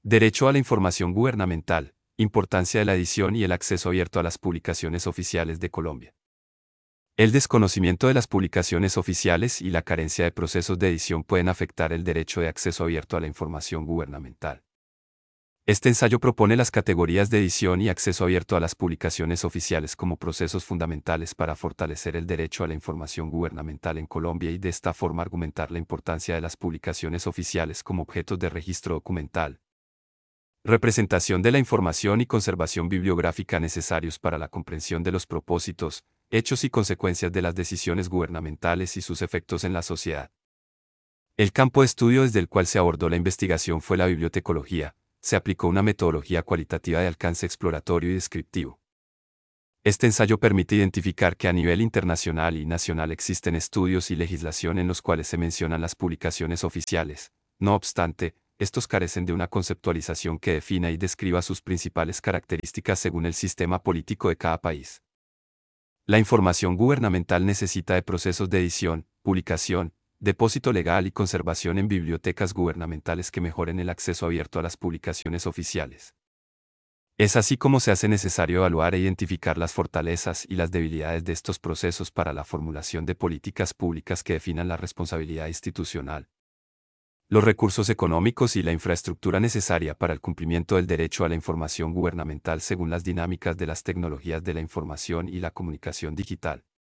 Derecho a la información gubernamental, importancia de la edición y el acceso abierto a las publicaciones oficiales de Colombia. El desconocimiento de las publicaciones oficiales y la carencia de procesos de edición pueden afectar el derecho de acceso abierto a la información gubernamental. Este ensayo propone las categorías de edición y acceso abierto a las publicaciones oficiales como procesos fundamentales para fortalecer el derecho a la información gubernamental en Colombia y de esta forma argumentar la importancia de las publicaciones oficiales como objetos de registro documental, representación de la información y conservación bibliográfica necesarios para la comprensión de los propósitos, hechos y consecuencias de las decisiones gubernamentales y sus efectos en la sociedad. El campo de estudio desde el cual se abordó la investigación fue la bibliotecología. Se aplicó una metodología cualitativa de alcance exploratorio y descriptivo. Este ensayo permite identificar que a nivel internacional y nacional existen estudios y legislación en los cuales se mencionan las publicaciones oficiales. No obstante, estos carecen de una conceptualización que defina y describa sus principales características según el sistema político de cada país. La información gubernamental necesita de procesos de edición, publicación, depósito legal y conservación en bibliotecas gubernamentales que mejoren el acceso abierto a las publicaciones oficiales. Es así como se hace necesario evaluar e identificar las fortalezas y las debilidades de estos procesos para la formulación de políticas públicas que definan la responsabilidad institucional, los recursos económicos y la infraestructura necesaria para el cumplimiento del derecho a la información gubernamental según las dinámicas de las tecnologías de la información y la comunicación digital.